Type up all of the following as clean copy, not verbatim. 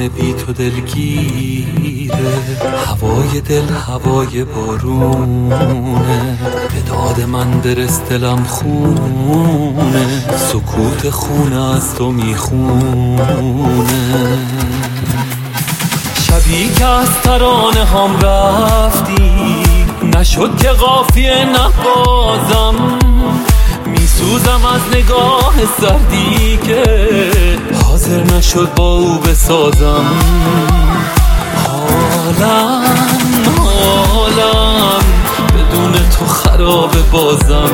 زمان بی تو دلگیره، هوای دل هوای بارونه، به داد من برس دلم خونه، سکوت خونه از تو میخونه. شبی که از ترانه هم رفتی، نشد که قافیه نبازم، میسوزم از نگاه سردی که حاضر نشد با او بسازم. حالم بدون تو خراب بازم،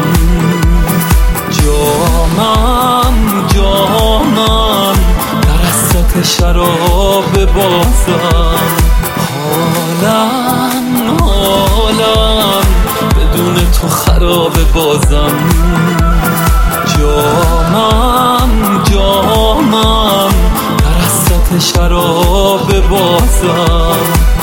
جامم در حسرت شراب بازم. حالم بدون تو خراب بازم، جامم در حسرت شراب بازم.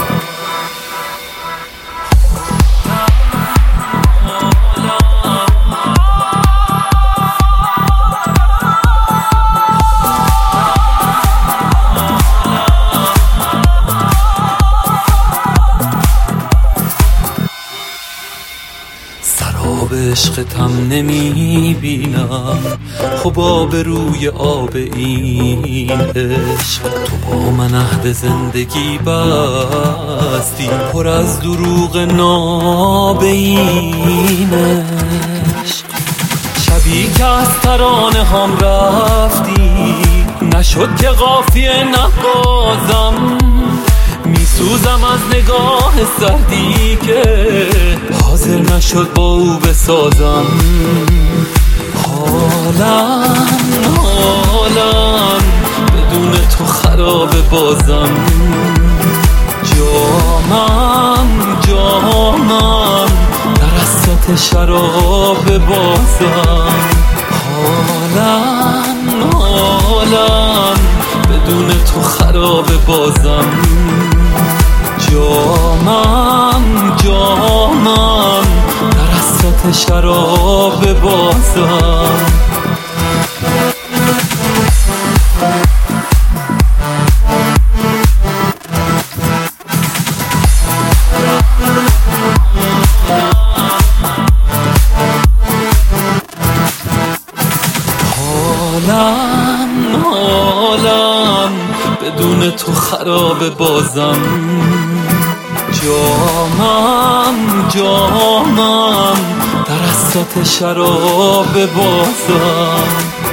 سراب عشقتم نمیبینم، خب آب روی آب این عشق. تو با من عهد زندگی بستی، پر از دروغ ناب این عشق. شبی که از ترانه هم رفتی، نشد که قافیه نبازم، میسوزم از نگاه سردی که حاضر نشد با او بسازم. حالم بدون تو خراب بازم، جامم در حسرت شراب بازم. حالم بدون تو خراب بازم، جامم در حسرت شراب بازم. حالم بدون تو خراب بازم، جامم در حسرت شراب بازم.